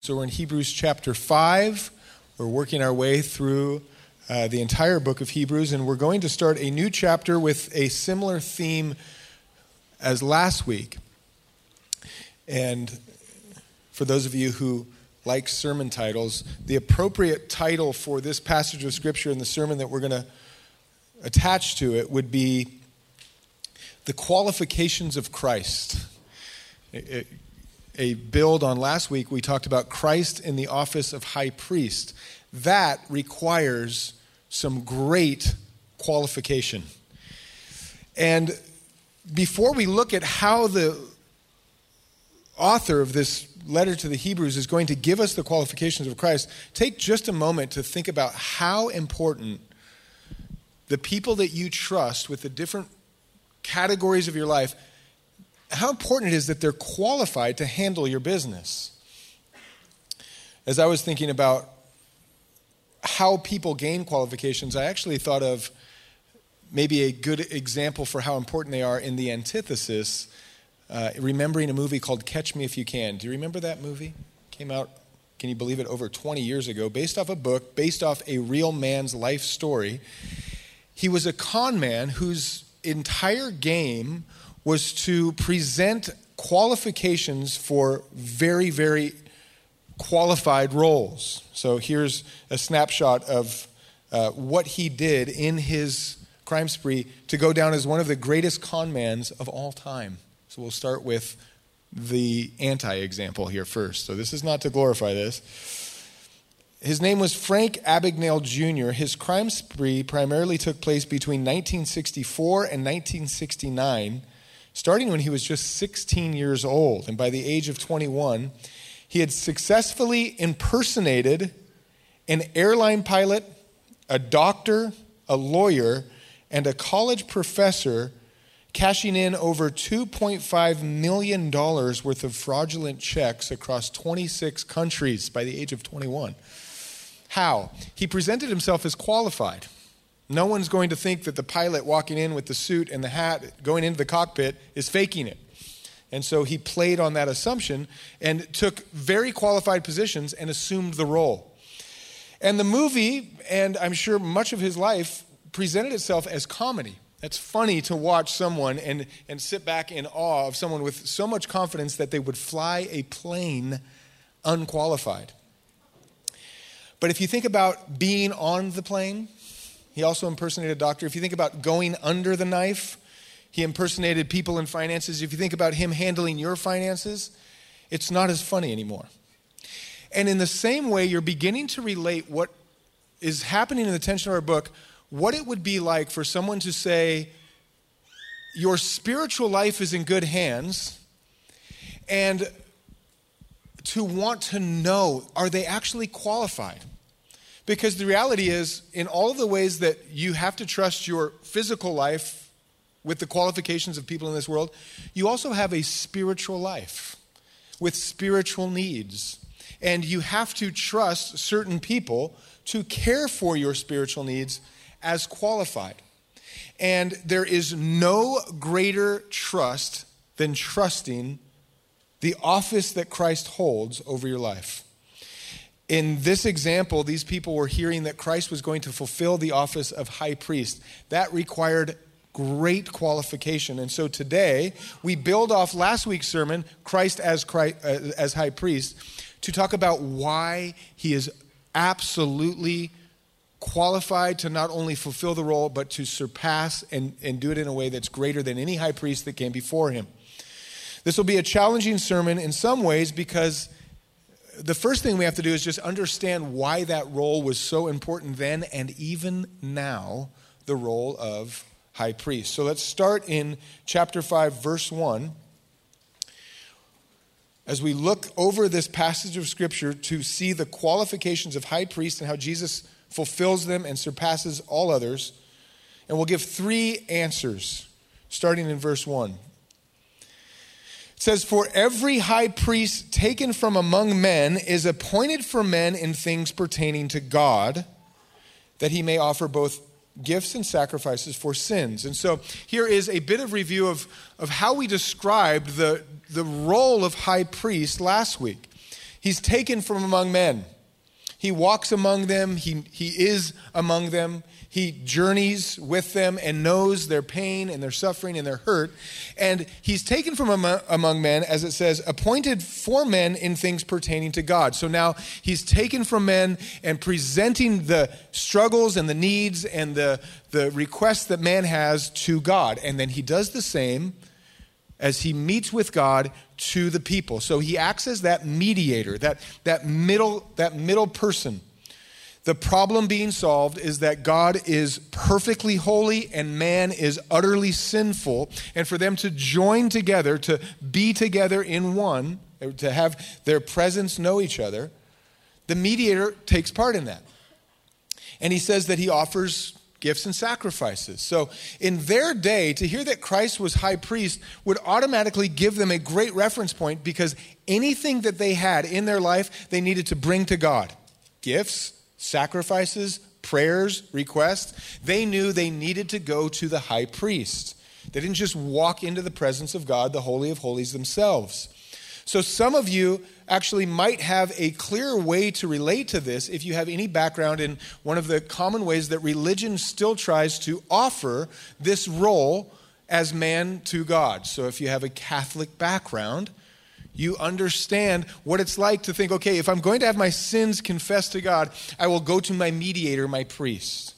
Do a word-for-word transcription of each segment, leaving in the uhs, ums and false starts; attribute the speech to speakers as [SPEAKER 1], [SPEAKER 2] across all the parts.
[SPEAKER 1] So we're in Hebrews chapter five. We're working our way through uh, the entire book of Hebrews, and we're going to start a new chapter with a similar theme as last week. And for those of you who like sermon titles, the appropriate title for this passage of Scripture and the sermon that we're going to attach to it would be The Qualifications of Christ. It, it, a build on last week, we talked about Christ in the office of high priest. That requires some great qualification. And before we look at how the author of this letter to the Hebrews is going to give us the qualifications of Christ, take just a moment to think about how important the people that you trust with the different categories of your life, how important it is that they're qualified to handle your business. As I was thinking about how people gain qualifications, I actually thought of maybe a good example for how important they are in the antithesis, uh, remembering a movie called Catch Me If You Can. Do you remember that movie? Came out, can you believe it, over twenty years ago, based off a book, based off a real man's life story. He was a con man whose entire game was to present qualifications for very, very qualified roles. So here's a snapshot of uh, what he did in his crime spree to go down as one of the greatest con mans of all time. So we'll start with the anti-example here first. So this is not to glorify this. His name was Frank Abagnale Junior His crime spree primarily took place between nineteen sixty-four and nineteen sixty-nine, starting when he was just sixteen years old. And by the age of twenty-one, he had successfully impersonated an airline pilot, a doctor, a lawyer, and a college professor, cashing in over two point five million dollars worth of fraudulent checks across twenty-six countries by the age of twenty-one. How? He presented himself as qualified. No one's going to think that the pilot walking in with the suit and the hat going into the cockpit is faking it. And so he played on that assumption and took very qualified positions and assumed the role. And the movie, and I'm sure much of his life, presented itself as comedy. It's funny to watch someone and, and sit back in awe of someone with so much confidence that they would fly a plane unqualified. But if you think about being on the plane, he also impersonated a doctor. If you think about going under the knife, he impersonated people in finances. If you think about him handling your finances, it's not as funny anymore. And in the same way, you're beginning to relate what is happening in the tension of our book, what it would be like for someone to say, your spiritual life is in good hands, and to want to know, are they actually qualified? Because the reality is, in all of the ways that you have to trust your physical life with the qualifications of people in this world, you also have a spiritual life with spiritual needs. And you have to trust certain people to care for your spiritual needs as qualified. And there is no greater trust than trusting the office that Christ holds over your life. In this example, these people were hearing that Christ was going to fulfill the office of high priest. That required great qualification. And so today, we build off last week's sermon, Christ as Christ, uh, as high priest, to talk about why he is absolutely qualified to not only fulfill the role, but to surpass and, and do it in a way that's greater than any high priest that came before him. This will be a challenging sermon in some ways because the first thing we have to do is just understand why that role was so important then and even now, the role of high priest. So let's start in chapter five, verse one. As we look over this passage of Scripture to see the qualifications of high priest and how Jesus fulfills them and surpasses all others. And we'll give three answers, starting in verse one. It says, "For every high priest taken from among men is appointed for men in things pertaining to God, that he may offer both gifts and sacrifices for sins." And so here is a bit of review of, of how we described the, the role of high priest last week. He He's taken from among men. He walks among them. He, he is among them. He journeys with them and knows their pain and their suffering and their hurt. And he's taken from among, among men, as it says, appointed for men in things pertaining to God. So now he's taken from men and presenting the struggles and the needs and the, the requests that man has to God. And then he does the same as he meets with God to the people. So he acts as that mediator, that, that middle, that middle person. The problem being solved is that God is perfectly holy and man is utterly sinful. And for them to join together, to be together in one, to have their presence know each other, the mediator takes part in that. And he says that he offers gifts and sacrifices. So in their day, to hear that Christ was high priest would automatically give them a great reference point, because anything that they had in their life, they needed to bring to God. Gifts, sacrifices, prayers, requests. They knew they needed to go to the high priest. They didn't just walk into the presence of God, the Holy of Holies themselves. So some of you actually might have a clearer way to relate to this if you have any background in one of the common ways that religion still tries to offer this role as man to God. So if you have a Catholic background, you understand what it's like to think, okay, if I'm going to have my sins confessed to God, I will go to my mediator, my priest.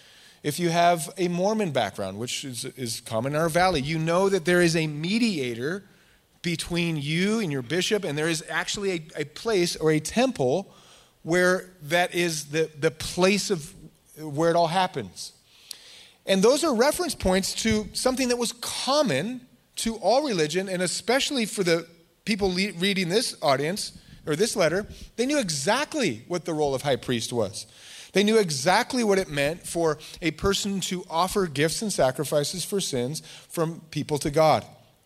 [SPEAKER 1] If you have a Mormon background, which is, is common in our valley, you know that there is a mediator between you and your bishop, and there is actually a, a place or a temple where that is the, the place of where it all happens. And those are reference points to something that was common to all religion, and especially for the people le- reading this audience, or this letter. They knew exactly what the role of high priest was. They knew exactly what it meant for a person to offer gifts and sacrifices for sins from people to God.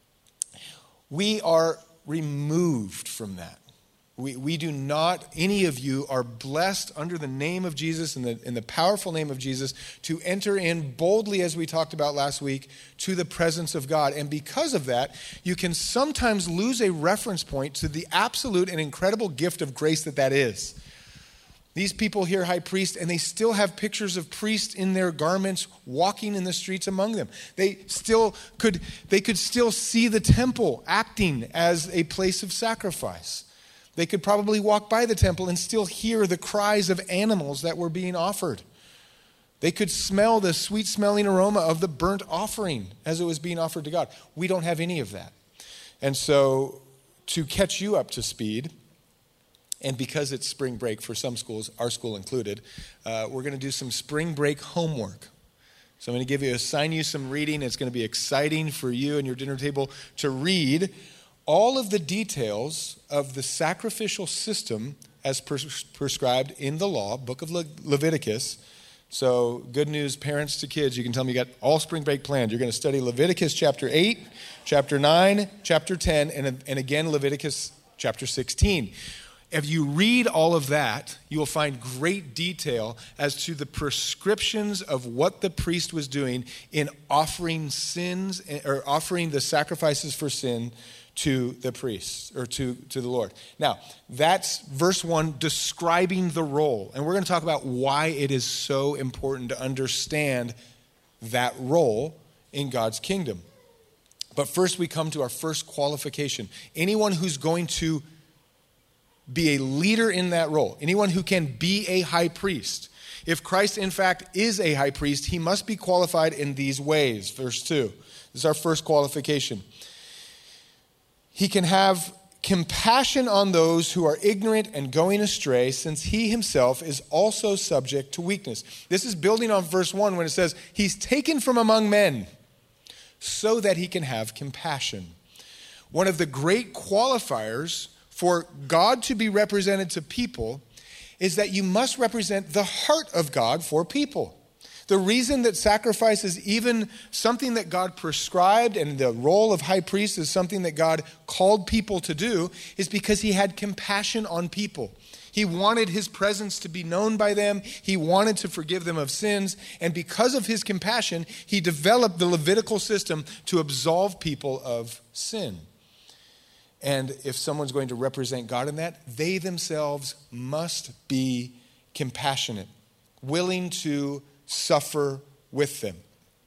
[SPEAKER 1] We are removed from that. We, we do not, any of you are blessed under the name of Jesus and the, in the powerful name of Jesus to enter in boldly, as we talked about last week, to the presence of God. And because of that, you can sometimes lose a reference point to the absolute and incredible gift of grace that that is. These people hear high priest, and they still have pictures of priests in their garments walking in the streets among them. They still could, they could still see the temple acting as a place of sacrifice. They could probably walk by the temple and still hear the cries of animals that were being offered. They could smell the sweet-smelling aroma of the burnt offering as it was being offered to God. We don't have any of that. And so to catch you up to speed, and because it's spring break for some schools, our school included, uh, we're going to do some spring break homework. So I'm going to give you, assign you some reading. It's going to be exciting for you and your dinner table to read all of the details of the sacrificial system as pres- prescribed in the law, book of Le- Leviticus. So good news, parents to kids, you can tell them you got all spring break planned. You're going to study Leviticus chapter eight, chapter nine, chapter ten, and, and again Leviticus chapter sixteen. If you read all of that, you will find great detail as to the prescriptions of what the priest was doing in offering sins, or offering the sacrifices for sin to the priests, or to, to the Lord. Now, that's verse one describing the role. And we're going to talk about why it is so important to understand that role in God's kingdom. But first we come to our first qualification. Anyone who's going to be a leader in that role, anyone who can be a high priest. If Christ, in fact, is a high priest, he must be qualified in these ways. Verse two. This is our first qualification. He can have compassion on those who are ignorant and going astray, since he himself is also subject to weakness. This is building on verse one when it says, he's taken from among men so that he can have compassion. One of the great qualifiers for God to be represented to people is that you must represent the heart of God for people. The reason that sacrifice is even something that God prescribed, and the role of high priest is something that God called people to do, is because he had compassion on people. He wanted his presence to be known by them. He wanted to forgive them of sins. And because of his compassion, he developed the Levitical system to absolve people of sin. And if someone's going to represent God in that, they themselves must be compassionate, willing to suffer with them.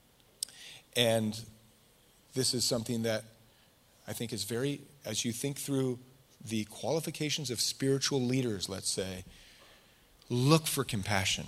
[SPEAKER 1] And this is something that I think is very, as you think through the qualifications of spiritual leaders, let's say, look for compassion.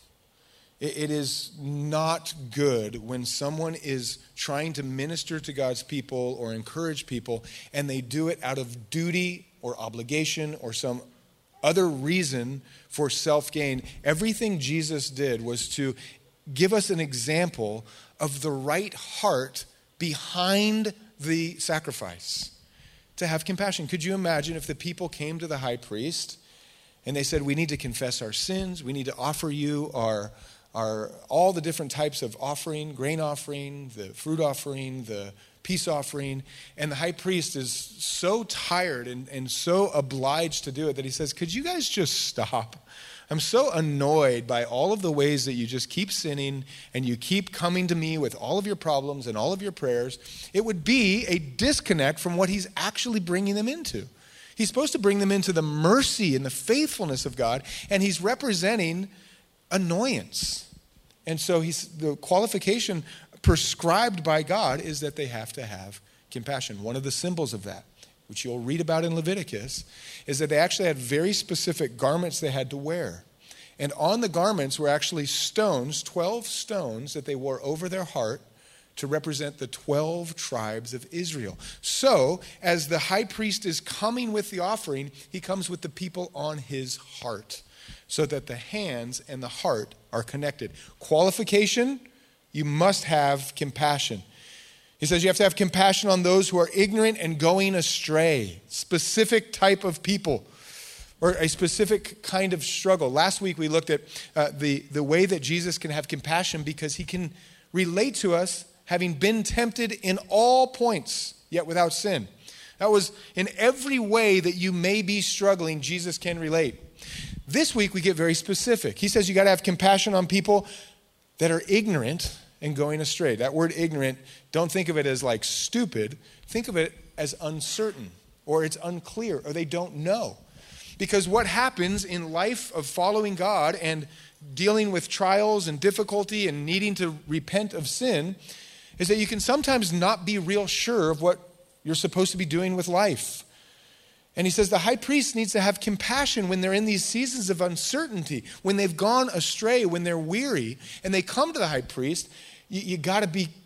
[SPEAKER 1] It is not good when someone is trying to minister to God's people or encourage people and they do it out of duty or obligation or some other reason for self-gain. Everything Jesus did was to give us an example of the right heart behind the sacrifice, to have compassion. Could you imagine if the people came to the high priest and they said, we need to confess our sins, we need to offer you our Are all the different types of offering, grain offering, the fruit offering, the peace offering. And the high priest is so tired and, and so obliged to do it that he says, could you guys just stop? I'm so annoyed by all of the ways that you just keep sinning and you keep coming to me with all of your problems and all of your prayers. It would be a disconnect from what he's actually bringing them into. He's supposed to bring them into the mercy and the faithfulness of God, and he's representing annoyance. And so he's, the qualification prescribed by God is that they have to have compassion. One of the symbols of that, which you'll read about in Leviticus, is that they actually had very specific garments they had to wear. And on the garments were actually stones, twelve stones that they wore over their heart to represent the twelve tribes of Israel. So, as the high priest is coming with the offering, he comes with the people on his heart, so that the hands and the heart are connected. Qualification, you must have compassion. He says you have to have compassion on those who are ignorant and going astray. Specific type of people, or a specific kind of struggle. Last week we looked at uh, the, the way that Jesus can have compassion because he can relate to us having been tempted in all points, yet without sin. That was in every way that you may be struggling, Jesus can relate. This week we get very specific. He says you got to have compassion on people that are ignorant and going astray. That word ignorant, don't think of it as like stupid. Think of it as uncertain, or it's unclear, or they don't know. Because what happens in life of following God and dealing with trials and difficulty and needing to repent of sin is that you can sometimes not be real sure of what you're supposed to be doing with life. And he says the high priest needs to have compassion when they're in these seasons of uncertainty, when they've gone astray, when they're weary, and they come to the high priest. You, you got to be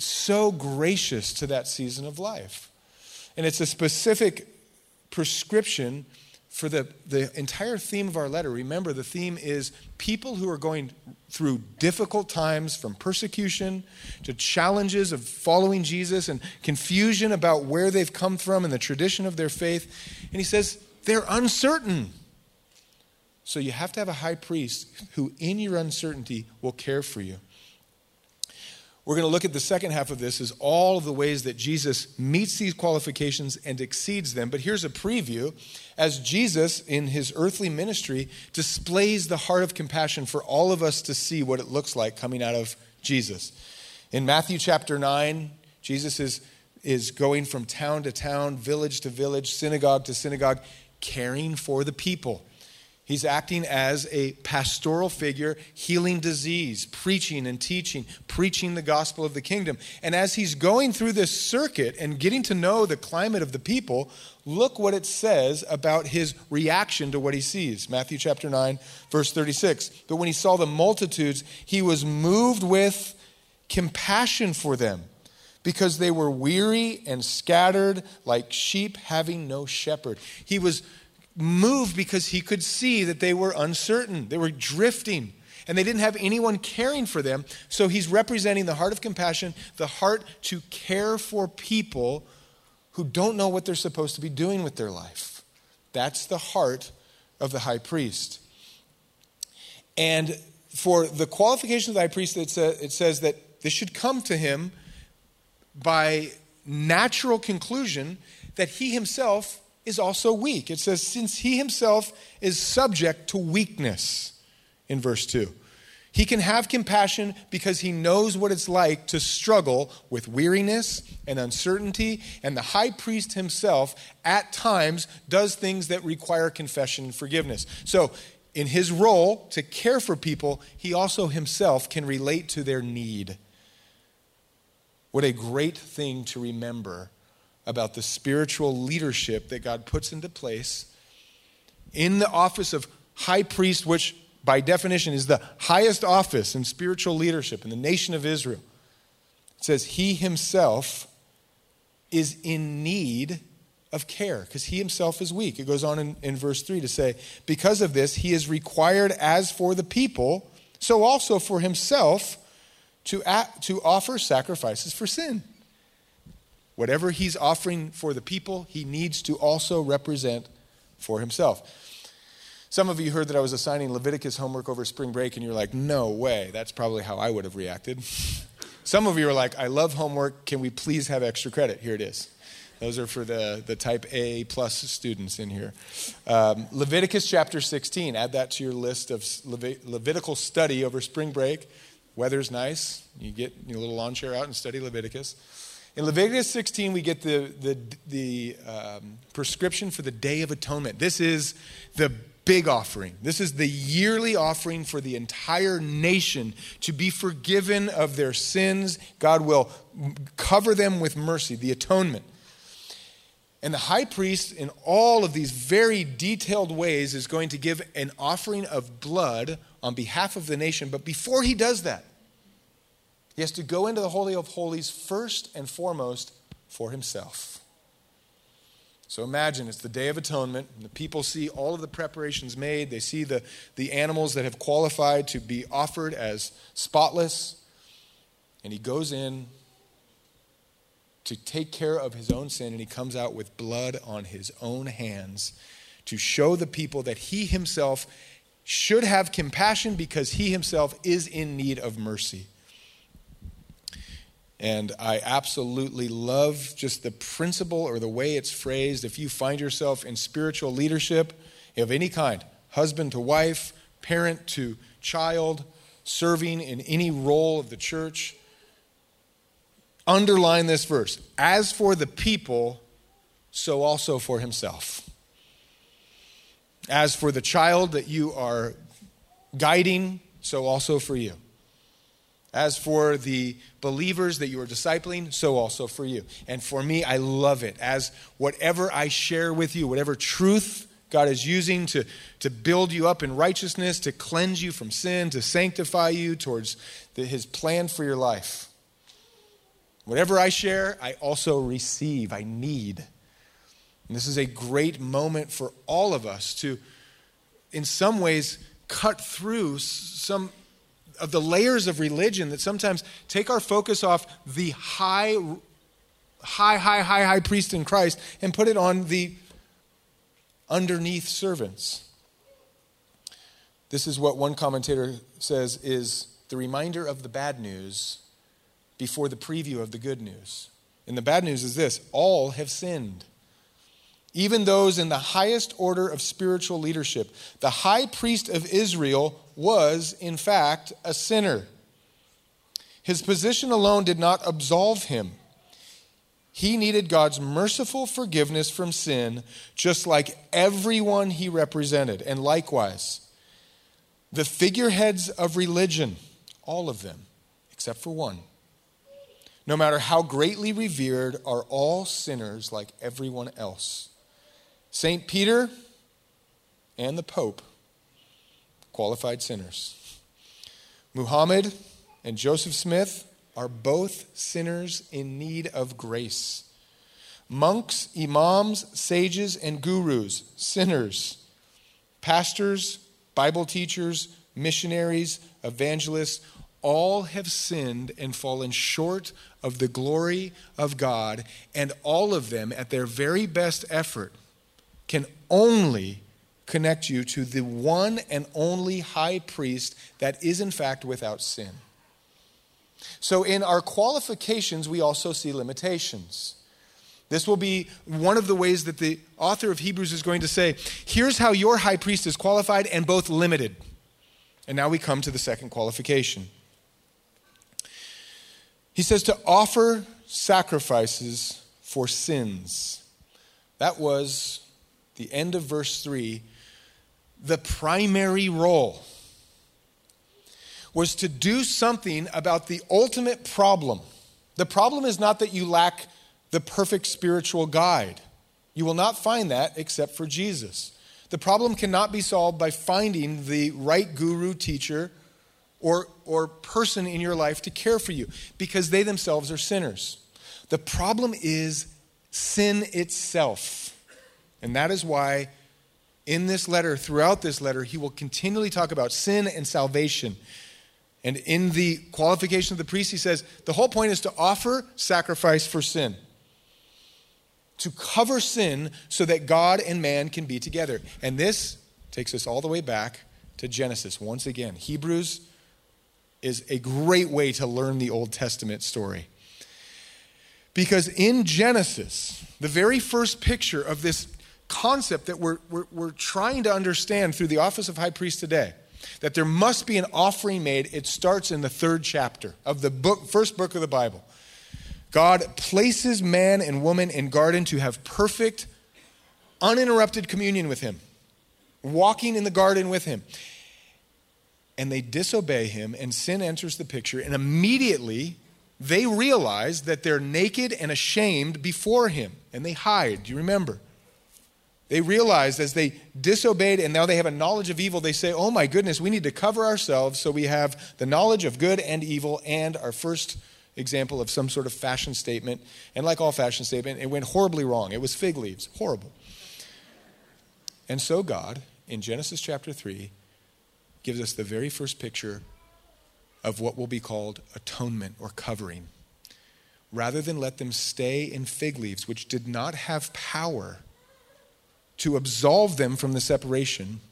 [SPEAKER 1] so gracious to that season of life. And it's a specific prescription for the, the entire theme of our letter. Remember, the theme is people who are going through difficult times, from persecution to challenges of following Jesus and confusion about where they've come from and the tradition of their faith. And he says, they're uncertain. So you have to have a high priest who, in your uncertainty, will care for you. We're going to look at the second half of this as all of the ways that Jesus meets these qualifications and exceeds them. But here's a preview as Jesus, in his earthly ministry, displays the heart of compassion for all of us to see what it looks like coming out of Jesus. In Matthew chapter nine, Jesus is, is going from town to town, village to village, synagogue to synagogue, caring for the people. He's acting as a pastoral figure, healing disease, preaching and teaching, preaching the gospel of the kingdom. And as he's going through this circuit and getting to know the climate of the people, look what it says about his reaction to what he sees. Matthew chapter nine, verse thirty-six. But when he saw the multitudes, he was moved with compassion for them, because they were weary and scattered like sheep having no shepherd. He was moved because he could see that they were uncertain. They were drifting, and they didn't have anyone caring for them. So he's representing the heart of compassion, the heart to care for people who don't know what they're supposed to be doing with their life. That's the heart of the high priest. And for the qualification of the high priest, it says that this should come to him by natural conclusion that he himself is also weak. It says, since he himself is subject to weakness, in verse two. He can have compassion because he knows what it's like to struggle with weariness and uncertainty. And the high priest himself, at times, does things that require confession and forgiveness. So, in his role to care for people, he also himself can relate to their need. What a great thing to remember about the spiritual leadership that God puts into place in the office of high priest, which by definition is the highest office in spiritual leadership in the nation of Israel. It says he himself is in need of care because he himself is weak. It goes on in, in verse three to say, because of this, he is required as for the people, so also for himself to, act, to offer sacrifices for sin. Whatever he's offering for the people, he needs to also represent for himself. Some of you heard that I was assigning Leviticus homework over spring break, and you're like, no way. That's probably how I would have reacted. Some of you are like, I love homework. Can we please have extra credit? Here it is. Those are for the, the type A plus students in here. Um, Leviticus chapter sixteen. Add that to your list of Levit- Levitical study over spring break. Weather's nice. You get your little lawn chair out and study Leviticus. In Leviticus sixteen, we get the, the, the um, prescription for the Day of Atonement. This is the big offering. This is the yearly offering for the entire nation to be forgiven of their sins. God will cover them with mercy, the atonement. And the high priest, in all of these very detailed ways, is going to give an offering of blood on behalf of the nation. But before he does that, he has to go into the Holy of Holies first and foremost for himself. So imagine it's the Day of Atonement, and the people see all of the preparations made. They see the, the animals that have qualified to be offered as spotless. And he goes in to take care of his own sin, and he comes out with blood on his own hands to show the people that he himself should have compassion because he himself is in need of mercy. And I absolutely love just the principle or the way it's phrased. If you find yourself in spiritual leadership of any kind, husband to wife, parent to child, serving in any role of the church, underline this verse. As for the people, so also for himself. As for the child that you are guiding, so also for you. As for the believers that you are discipling, so also for you. And for me, I love it. As whatever I share with you, whatever truth God is using to, to build you up in righteousness, to cleanse you from sin, to sanctify you towards the, his plan for your life. Whatever I share, I also receive. I need. And this is a great moment for all of us to, in some ways, cut through some of the layers of religion that sometimes take our focus off the high, high, high, high, high priest in Christ and put it on the underneath servants. This is what one commentator says is the reminder of the bad news before the preview of the good news. And the bad news is this: all have sinned. Even those in the highest order of spiritual leadership. The high priest of Israel was, in fact, a sinner. His position alone did not absolve him. He needed God's merciful forgiveness from sin, just like everyone he represented. And likewise, the figureheads of religion, all of them, except for one, no matter how greatly revered, are all sinners like everyone else. Saint Peter and the Pope, qualified sinners. Muhammad and Joseph Smith are both sinners in need of grace. Monks, imams, sages, and gurus, sinners. Pastors, Bible teachers, missionaries, evangelists, all have sinned and fallen short of the glory of God, and all of them, at their very best effort, can only connect you to the one and only high priest that is in fact without sin. So in our qualifications, we also see limitations. This will be one of the ways that the author of Hebrews is going to say, here's how your high priest is qualified and both limited. And now we come to the second qualification. He says to offer sacrifices for sins. That was the end of verse three. The primary role was to do something about the ultimate problem. The problem is not that you lack the perfect spiritual guide. You will not find that except for Jesus. The problem cannot be solved by finding the right guru, teacher, or, or person in your life to care for you, because they themselves are sinners. The problem is sin itself. And that is why in this letter, throughout this letter, he will continually talk about sin and salvation. And in the qualification of the priest, he says, the whole point is to offer sacrifice for sin. To cover sin so that God and man can be together. And this takes us all the way back to Genesis. Once again, Hebrews is a great way to learn the Old Testament story. Because in Genesis, the very first picture of this concept that we're, we're, we're trying to understand through the office of high priest today, that there must be an offering made, it starts in the third chapter of the book, first book of the Bible. God places man and woman in garden to have perfect, uninterrupted communion with him, walking in the garden with him. And they disobey him, and sin enters the picture, and immediately they realize that they're naked and ashamed before him, and they hide. Do you remember? They realized as they disobeyed and now they have a knowledge of evil, they say, oh my goodness, we need to cover ourselves so we have the knowledge of good and evil. And our first example of some sort of fashion statement, and like all fashion statement, it went horribly wrong. It was fig leaves, horrible. And so God, in Genesis chapter three, gives us the very first picture of what will be called atonement or covering. Rather than let them stay in fig leaves, which did not have power to absolve them from the separation,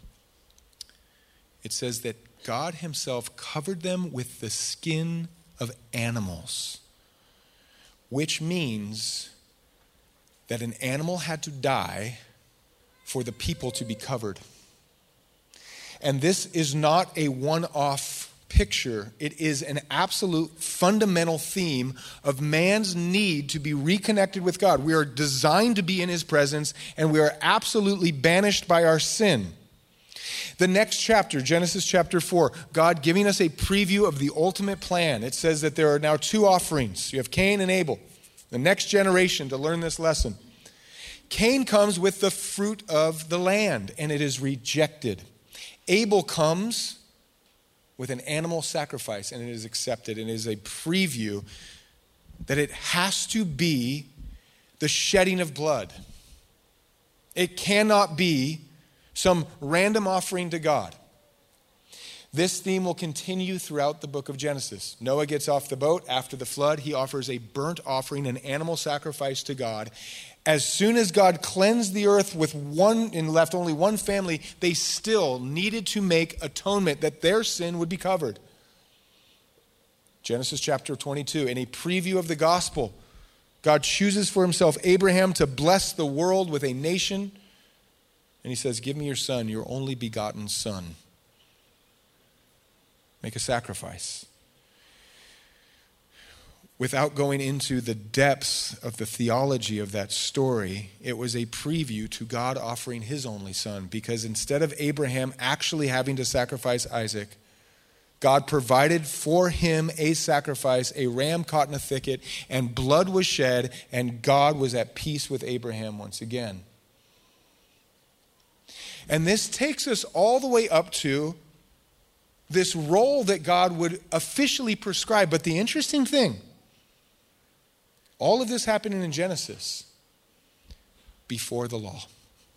[SPEAKER 1] it says that God himself covered them with the skin of animals, which means that an animal had to die for the people to be covered. And this is not a one-off picture. It is an absolute fundamental theme of man's need to be reconnected with God. We are designed to be in his presence, and we are absolutely banished by our sin. The next chapter, Genesis chapter four, God giving us a preview of the ultimate plan. It says that there are now two offerings. You have Cain and Abel, the next generation to learn this lesson. Cain comes with the fruit of the land, and it is rejected. Abel comes with an animal sacrifice, and it is accepted, and it is a preview that it has to be the shedding of blood. It cannot be some random offering to God. This theme will continue throughout the book of Genesis. Noah gets off the boat after the flood. He offers a burnt offering, an animal sacrifice to God. As soon as God cleansed the earth with one and left only one family, they still needed to make atonement that their sin would be covered. Genesis chapter twenty-two, in a preview of the gospel, God chooses for himself Abraham to bless the world with a nation. And he says, give me your son, your only begotten son. Make a sacrifice. Without going into the depths of the theology of that story, it was a preview to God offering his only son, because instead of Abraham actually having to sacrifice Isaac, God provided for him a sacrifice, a ram caught in a thicket, and blood was shed, and God was at peace with Abraham once again. And this takes us all the way up to this role that God would officially prescribe. But the interesting thing, all of this happening in Genesis before the law.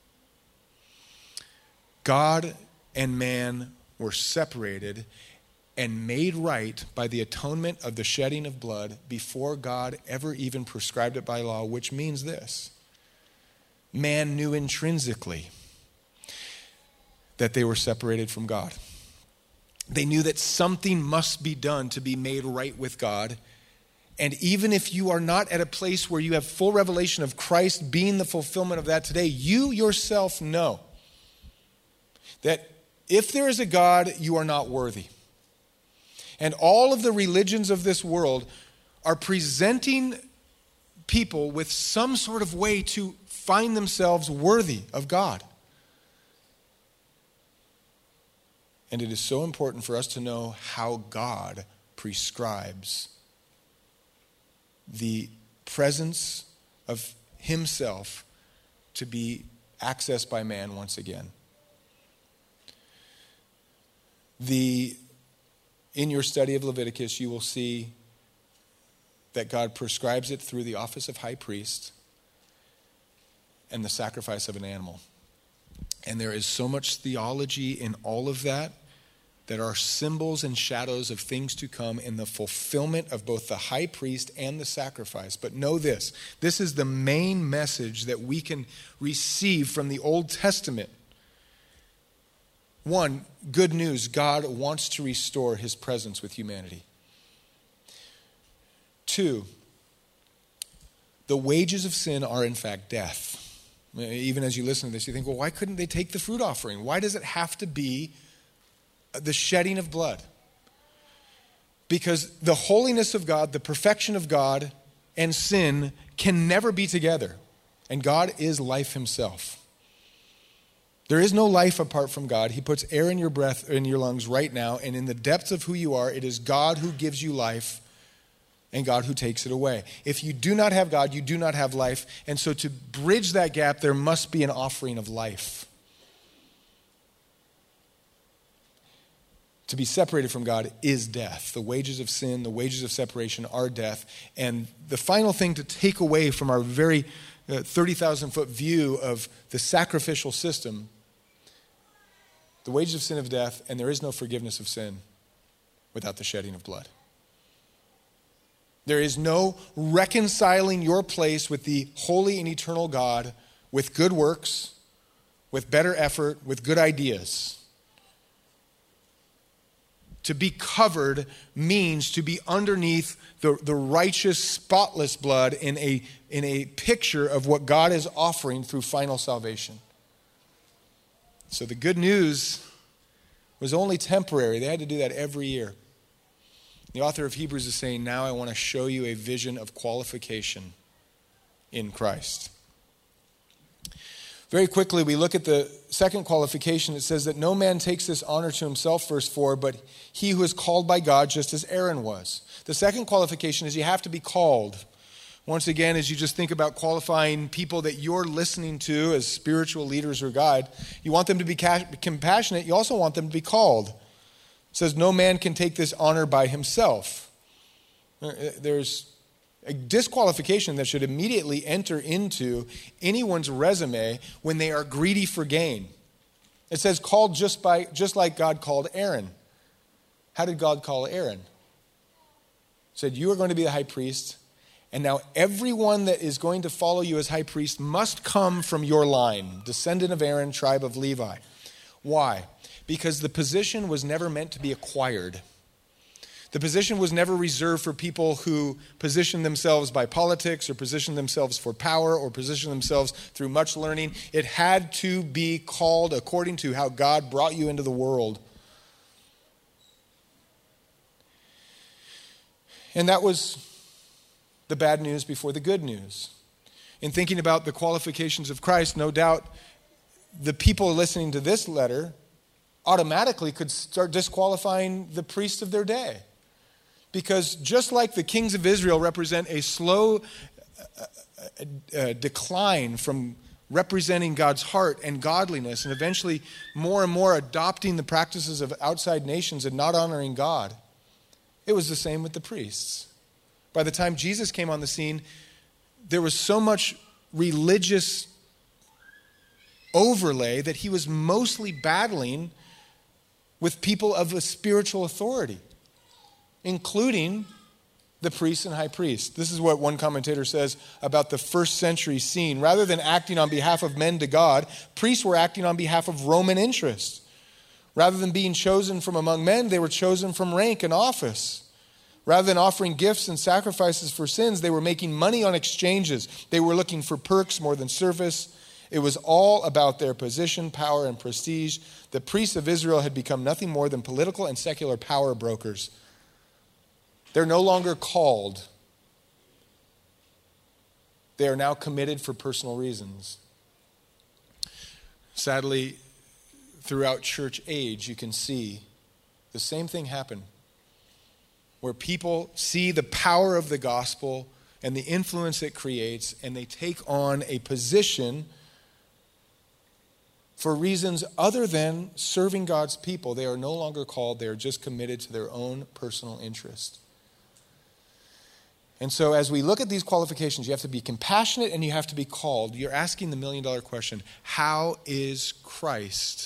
[SPEAKER 1] God and man were separated and made right by the atonement of the shedding of blood before God ever even prescribed it by law, which means this: man knew intrinsically that they were separated from God. They knew that something must be done to be made right with God. And even if you are not at a place where you have full revelation of Christ being the fulfillment of that today, you yourself know that if there is a God, you are not worthy. And all of the religions of this world are presenting people with some sort of way to find themselves worthy of God. And it is so important for us to know how God prescribes the presence of himself to be accessed by man once again. The, in your study of Leviticus, you will see that God prescribes it through the office of high priest and the sacrifice of an animal. And there is so much theology in all of that that are symbols and shadows of things to come in the fulfillment of both the high priest and the sacrifice. But know this, this is the main message that we can receive from the Old Testament. One, good news, God wants to restore his presence with humanity. Two, the wages of sin are in fact death. Even as you listen to this, you think, well, why couldn't they take the fruit offering? Why does it have to be the shedding of blood? Because the holiness of God, the perfection of God, and sin can never be together. And God is life himself. There is no life apart from God. He puts air in your breath, in your lungs right now, and in the depths of who you are, it is God who gives you life and God who takes it away. If you do not have God, you do not have life. And so to bridge that gap, there must be an offering of life. To be separated from God is death. The wages of sin, the wages of separation are death. And the final thing to take away from our very uh, thirty thousand foot view of the sacrificial system, the wages of sin of death, and there is no forgiveness of sin without the shedding of blood. There is no reconciling your place with the holy and eternal God with good works, with better effort, with good ideas. To be covered means to be underneath the, the righteous, spotless blood in a, in a picture of what God is offering through final salvation. So the good news was only temporary. They had to do that every year. The author of Hebrews is saying, now I want to show you a vision of qualification in Christ. Very quickly, we look at the second qualification. It says that no man takes this honor to himself, verse four, but he who is called by God, just as Aaron was. The second qualification is you have to be called. Once again, as you just think about qualifying people that you're listening to as spiritual leaders or guide, you want them to be compassionate. You also want them to be called. It says no man can take this honor by himself. There's a disqualification that should immediately enter into anyone's resume when they are greedy for gain. It says called just by just like God called Aaron. How did God call Aaron? He said, you are going to be the high priest, and now everyone that is going to follow you as high priest must come from your line, descendant of Aaron, tribe of Levi. Why? Because the position was never meant to be acquired. The position was never reserved for people who position themselves by politics or position themselves for power or position themselves through much learning. It had to be called according to how God brought you into the world. And that was the bad news before the good news. In thinking about the qualifications of Christ, no doubt the people listening to this letter automatically could start disqualifying the priests of their day. Because just like the kings of Israel represent a slow uh, uh, decline from representing God's heart and godliness and eventually more and more adopting the practices of outside nations and not honoring God, it was the same with the priests. By the time Jesus came on the scene, there was so much religious overlay that he was mostly battling with people of a spiritual authority, including the priests and high priests. This is what one commentator says about the first century scene. Rather than acting on behalf of men to God, priests were acting on behalf of Roman interests. Rather than being chosen from among men, they were chosen from rank and office. Rather than offering gifts and sacrifices for sins, they were making money on exchanges. They were looking for perks more than service. It was all about their position, power, and prestige. The priests of Israel had become nothing more than political and secular power brokers. They're no longer called. They are now committed for personal reasons. Sadly, throughout church age, you can see the same thing happen, where people see the power of the gospel and the influence it creates, and they take on a position for reasons other than serving God's people. They are no longer called. They are just committed to their own personal interest. And so as we look at these qualifications, you have to be compassionate and you have to be called. You're asking the million-dollar question, how is Christ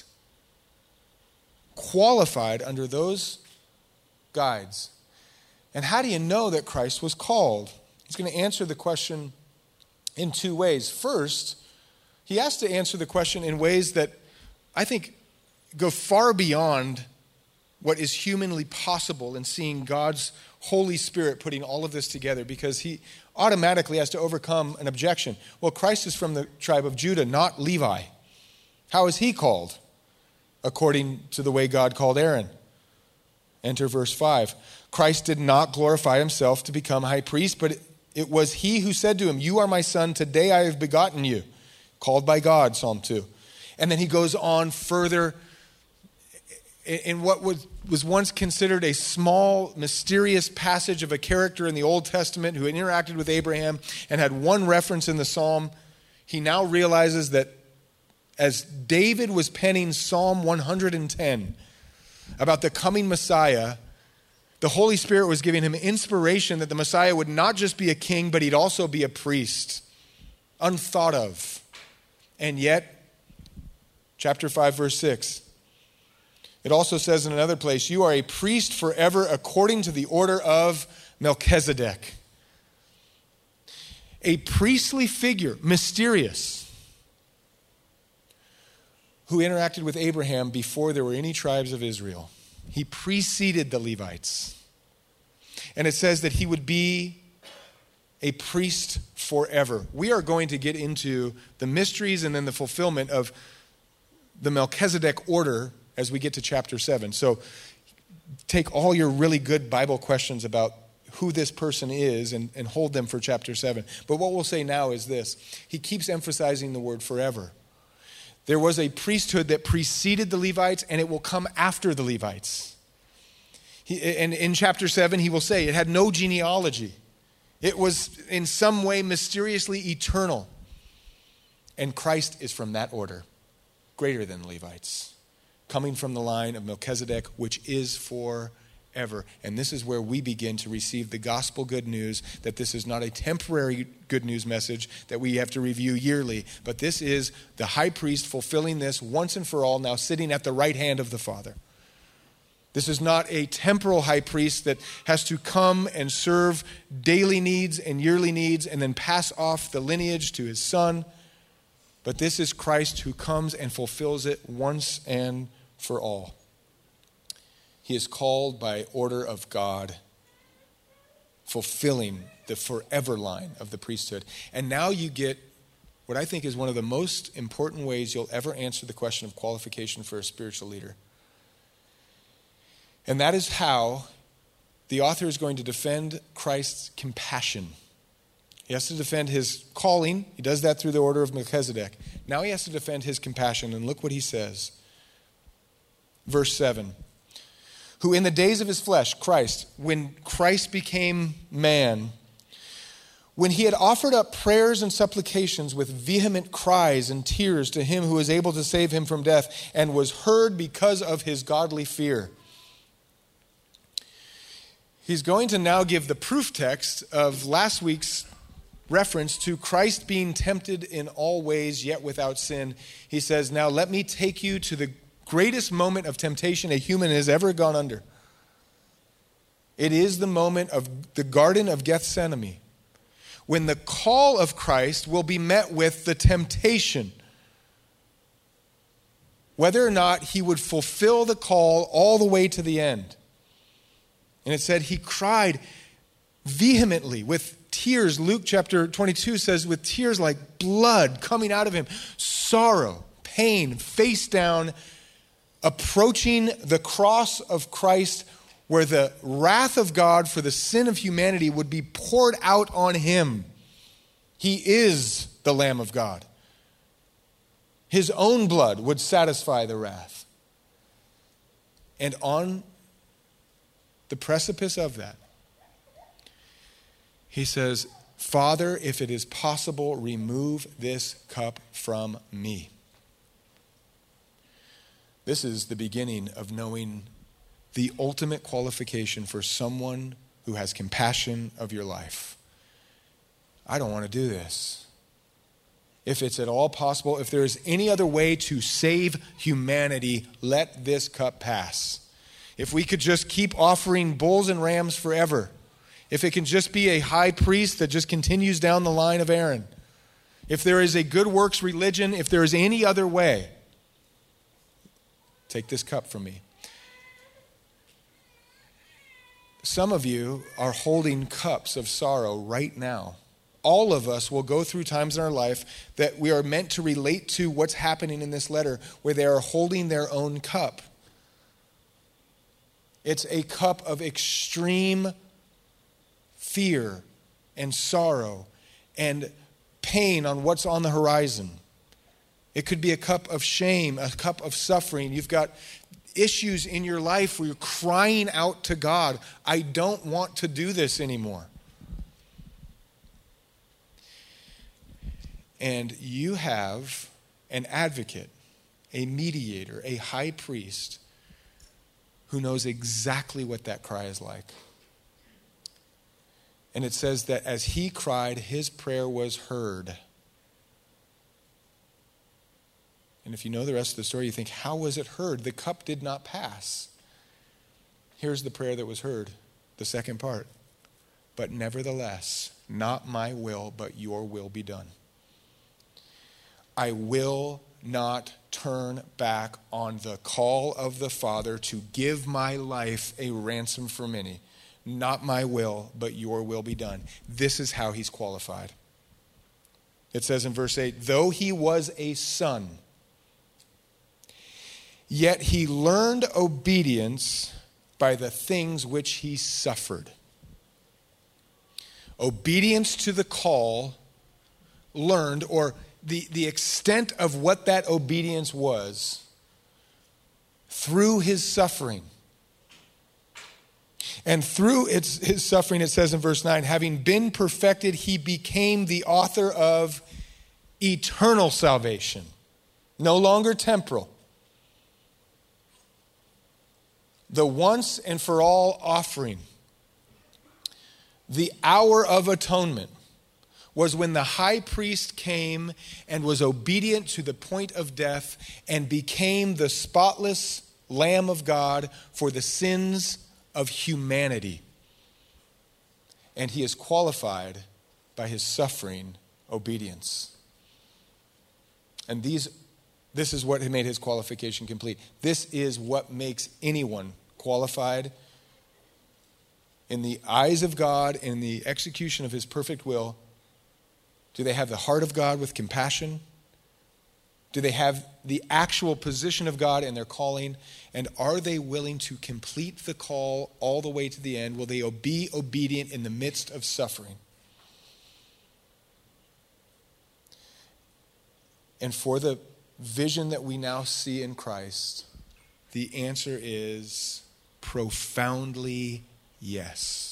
[SPEAKER 1] qualified under those guides? And how do you know that Christ was called? He's going to answer the question in two ways. First, he has to answer the question in ways that I think go far beyond what is humanly possible in seeing God's Holy Spirit putting all of this together, because he automatically has to overcome an objection. Well, Christ is from the tribe of Judah, not Levi. How is he called? According to the way God called Aaron. Enter verse five. Christ did not glorify himself to become high priest, but it was he who said to him, "You are my son, today I have begotten you." Called by God, Psalm two. And then he goes on further in what was, was once considered a small, mysterious passage of a character in the Old Testament who interacted with Abraham and had one reference in the psalm. He now realizes that as David was penning Psalm one hundred ten about the coming Messiah, the Holy Spirit was giving him inspiration that the Messiah would not just be a king, but he'd also be a priest. Unthought of. And yet, chapter five, verse six, it also says in another place, "You are a priest forever according to the order of Melchizedek." A priestly figure, mysterious, who interacted with Abraham before there were any tribes of Israel. He preceded the Levites. And it says that he would be a priest forever. We are going to get into the mysteries and then the fulfillment of the Melchizedek order as we get to chapter seven. So take all your really good Bible questions about who this person is and, and hold them for chapter seven. But what we'll say now is this. He keeps emphasizing the word forever. There was a priesthood that preceded the Levites, and it will come after the Levites. He, and in chapter seven, he will say it had no genealogy. It was in some way mysteriously eternal. And Christ is from that order, greater than the Levites, coming from the line of Melchizedek, which is forever. And this is where we begin to receive the gospel good news, that this is not a temporary good news message that we have to review yearly, but this is the high priest fulfilling this once and for all, now sitting at the right hand of the Father. This is not a temporal high priest that has to come and serve daily needs and yearly needs and then pass off the lineage to his son. But this is Christ who comes and fulfills it once and for all. He is called by order of God, fulfilling the forever line of the priesthood. And now you get what I think is one of the most important ways you'll ever answer the question of qualification for a spiritual leader. And that is how the author is going to defend Christ's compassion. He has to defend his calling. He does that through the order of Melchizedek. Now he has to defend his compassion. And look what he says. Verse seven. Who in the days of his flesh, Christ, when Christ became man, when he had offered up prayers and supplications with vehement cries and tears to him who was able to save him from death, and was heard because of his godly fear. He's going to now give the proof text of last week's reference to Christ being tempted in all ways, yet without sin. He says, now let me take you to the greatest moment of temptation a human has ever gone under. It is the moment of the Garden of Gethsemane, when the call of Christ will be met with the temptation. Whether or not he would fulfill the call all the way to the end. And it said he cried vehemently with tears, Luke chapter twenty-two says, with tears like blood coming out of him, sorrow, pain, face down, approaching the cross of Christ, where the wrath of God for the sin of humanity would be poured out on him. He is the Lamb of God. His own blood would satisfy the wrath. And on the precipice of that, he says, Father, if it is possible, remove this cup from me. This is the beginning of knowing the ultimate qualification for someone who has compassion of your life. I don't want to do this. If it's at all possible, if there is any other way to save humanity, let this cup pass. If we could just keep offering bulls and rams forever, if it can just be a high priest that just continues down the line of Aaron, if there is a good works religion, if there is any other way, take this cup from me. Some of you are holding cups of sorrow right now. All of us will go through times in our life that we are meant to relate to what's happening in this letter, where they are holding their own cup. It's a cup of extreme fear and sorrow and pain on what's on the horizon. It could be a cup of shame, a cup of suffering. You've got issues in your life where you're crying out to God, I don't want to do this anymore. And you have an advocate, a mediator, a high priest who knows exactly what that cry is like. And it says that as he cried, his prayer was heard. And if you know the rest of the story, you think, how was it heard? The cup did not pass. Here's the prayer that was heard, the second part. But nevertheless, not my will, but your will be done. I will not turn back on the call of the Father to give my life a ransom for many. Not my will, but your will be done. This is how he's qualified. It says in verse eight, though he was a son, yet he learned obedience by the things which he suffered. Obedience to the call learned, or the, the extent of what that obedience was, through his suffering. And through its, his suffering, it says in verse nine, having been perfected, he became the author of eternal salvation, no longer temporal. The once and for all offering, the hour of atonement, was when the high priest came and was obedient to the point of death and became the spotless Lamb of God for the sins of humanity. And he is qualified by his suffering obedience. And these, this is what made his qualification complete. This is what makes anyone qualified in the eyes of God, in the execution of his perfect will. Do they have the heart of God with compassion? Do they have the actual position of God in their calling? And are they willing to complete the call all the way to the end? Will they be obedient in the midst of suffering? And for the vision that we now see in Christ, the answer is profoundly yes.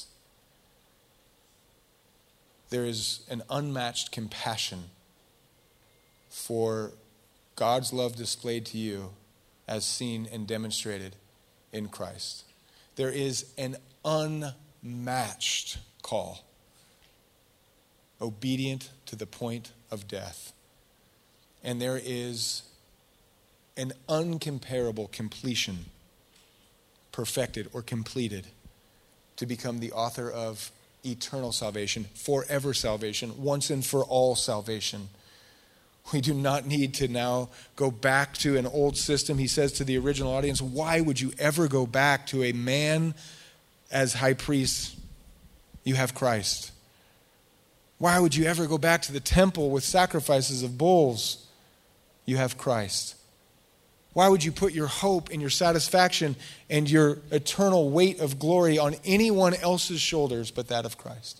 [SPEAKER 1] There is an unmatched compassion for God's love displayed to you as seen and demonstrated in Christ. There is an unmatched call, obedient to the point of death. And there is an uncomparable completion, perfected or completed, to become the author of eternal salvation, forever salvation, once and for all salvation. We do not need to now go back to an old system. He says to the original audience, why would you ever go back to a man as high priest? You have Christ. Why would you ever go back to the temple with sacrifices of bulls? You have Christ. Why would you put your hope and your satisfaction and your eternal weight of glory on anyone else's shoulders but that of Christ?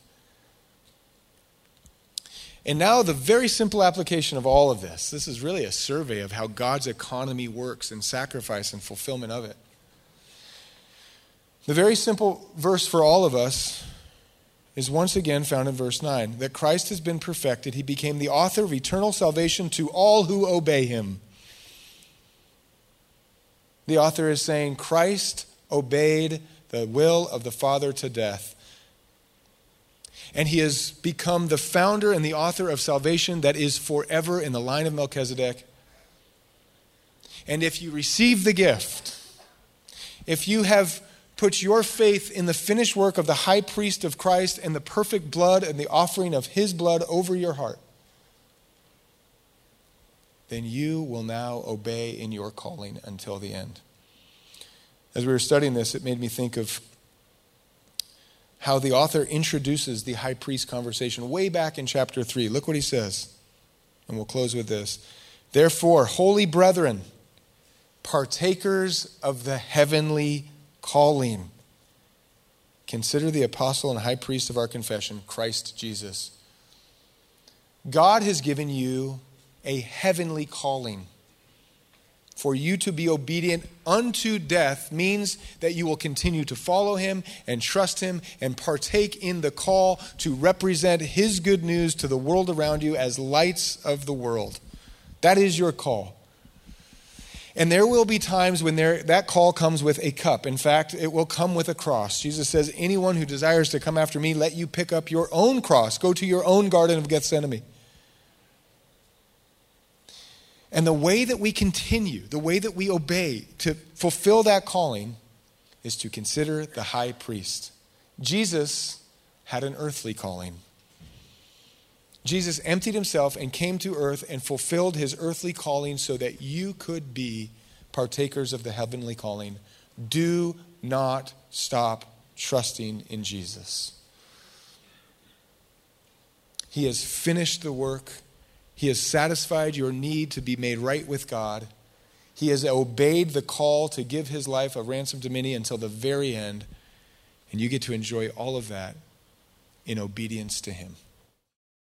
[SPEAKER 1] And now the very simple application of all of this. This is really a survey of how God's economy works in sacrifice and fulfillment of it. The very simple verse for all of us is once again found in verse nine. That Christ has been perfected. He became the author of eternal salvation to all who obey him. The author is saying Christ obeyed the will of the Father to death. And he has become the founder and the author of salvation that is forever in the line of Melchizedek. And if you receive the gift, if you have put your faith in the finished work of the high priest of Christ and the perfect blood and the offering of his blood over your heart, then you will now obey in your calling until the end. As we were studying this, it made me think of how the author introduces the high priest conversation way back in chapter three. Look what he says, and we'll close with this. Therefore, holy brethren, partakers of the heavenly calling, consider the apostle and high priest of our confession, Christ Jesus. God has given you a heavenly calling. For you to be obedient unto death means that you will continue to follow him and trust him and partake in the call to represent his good news to the world around you as lights of the world. That is your call. And there will be times when there, that call comes with a cup. In fact, it will come with a cross. Jesus says, anyone who desires to come after me, let you pick up your own cross. Go to your own Garden of Gethsemane. And the way that we continue, the way that we obey to fulfill that calling is to consider the high priest. Jesus had an earthly calling. Jesus emptied himself and came to earth and fulfilled his earthly calling so that you could be partakers of the heavenly calling. Do not stop trusting in Jesus. He has finished the work. He has satisfied your need to be made right with God. He has obeyed the call to give his life a ransom to many until the very end. And you get to enjoy all of that in obedience to him.